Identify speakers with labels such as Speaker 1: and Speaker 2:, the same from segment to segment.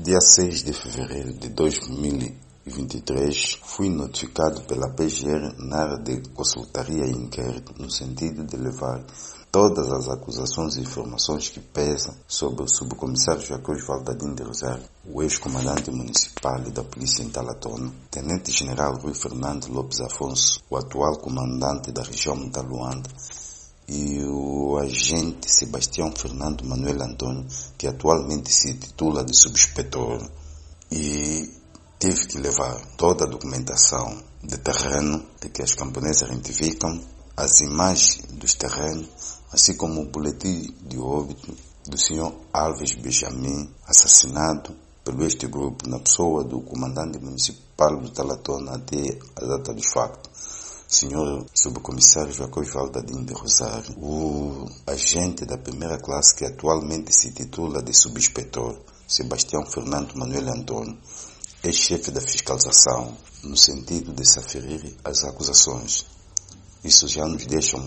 Speaker 1: Dia 6 de fevereiro de 2023, fui notificado pela PGR na área de consultaria e inquérito, no sentido de levar todas as acusações e informações que pesam sobre o subcomissário Jacques Valdadim de Rosário, o ex-comandante municipal da polícia em Talatona, tenente-general Rui Fernando Lopes Afonso, o atual comandante da região da Luanda, e o agente Sebastião Fernando Manuel Antônio, que atualmente se titula de subinspetor, e tive que levar toda a documentação de terreno de que as camponesas identificam, as imagens dos terrenos, assim como o boletim de óbito do senhor Alves Benjamin, assassinado pelo este grupo na pessoa do comandante municipal do Talatona até a data do facto, senhor subcomissário Jacques Valdadim de Rosário, o agente da primeira classe que atualmente se titula de subinspetor, Sebastião Fernando Manuel Antônio, é chefe da fiscalização, no sentido de se aferir às acusações. Isso já nos deixa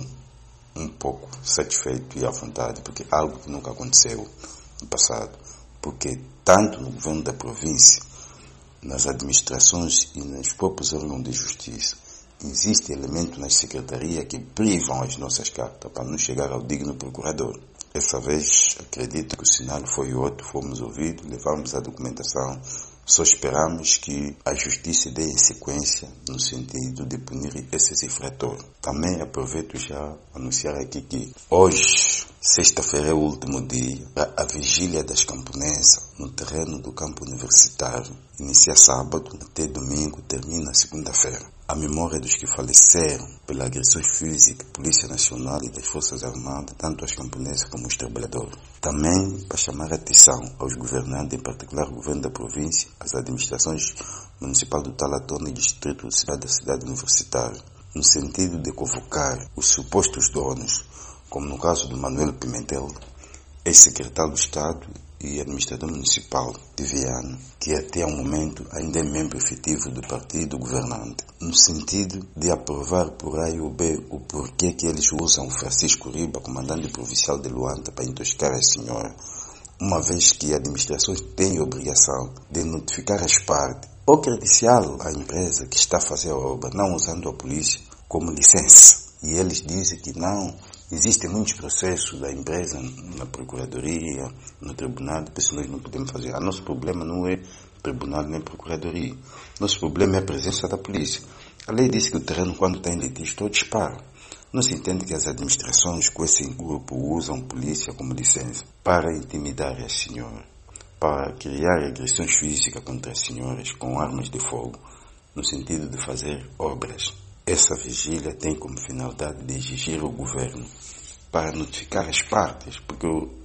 Speaker 1: um pouco satisfeito e à vontade, porque é algo que nunca aconteceu no passado, porque tanto no governo da província, nas administrações e nos próprios órgãos de justiça, existe elemento nas secretarias que privam as nossas cartas para não chegar ao digno procurador. Essa vez, acredito que o sinal foi outro, fomos ouvidos, levamos a documentação, só esperamos que a justiça dê sequência no sentido de punir esses infratores. Também aproveito já anunciar aqui que hoje, sexta-feira, é o último dia para a vigília das camponesas no terreno do campo universitário. Inicia sábado, até domingo, termina segunda-feira. A memória dos que faleceram pela agressão física da Polícia Nacional e das Forças Armadas, tanto as camponesas como os trabalhadores. Também para chamar a atenção aos governantes, em particular o governo da província, as administrações municipal do Talatona e distrito da cidade universitária, no sentido de convocar os supostos donos, como no caso do Manuel Pimentel, ex-secretário do Estado e administrador municipal de Viana, que até ao momento ainda é membro efetivo do partido governante, no sentido de aprovar por A ou B o porquê que eles usam o Francisco Riba, comandante provincial de Luanda, para intoxicar a senhora, uma vez que a administração tem a obrigação de notificar as partes ou credenciá-lo à empresa que está a fazer a obra, não usando a polícia como licença. E eles dizem que não. Existem muitos processos da empresa na procuradoria, no tribunal, por isso nós não podemos fazer. O nosso problema não é tribunal nem procuradoria. Nosso problema é a presença da polícia. A lei diz que o terreno, quando está em litígio, todos param. Não se entende que as administrações com esse grupo usam polícia como licença para intimidar as senhoras, para criar agressões físicas contra as senhoras com armas de fogo, no sentido de fazer obras. Essa vigília tem como finalidade de exigir ao governo para notificar as partes, porque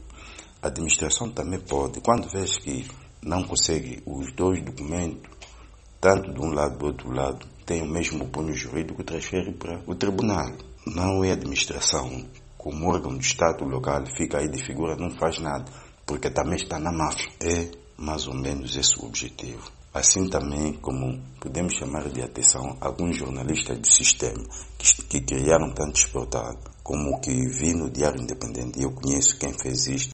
Speaker 1: a administração também pode, quando vê que não consegue os dois documentos, tanto de um lado do outro lado, tem o mesmo punho jurídico, transfere para o tribunal. Não é a administração, como órgão do Estado local, fica aí de figura, não faz nada, porque também está na máfia. É mais ou menos esse o objetivo. Assim também, como podemos chamar de atenção alguns jornalistas do sistema que criaram tantos portais, como o que vi no Diário Independente, e eu conheço quem fez isto,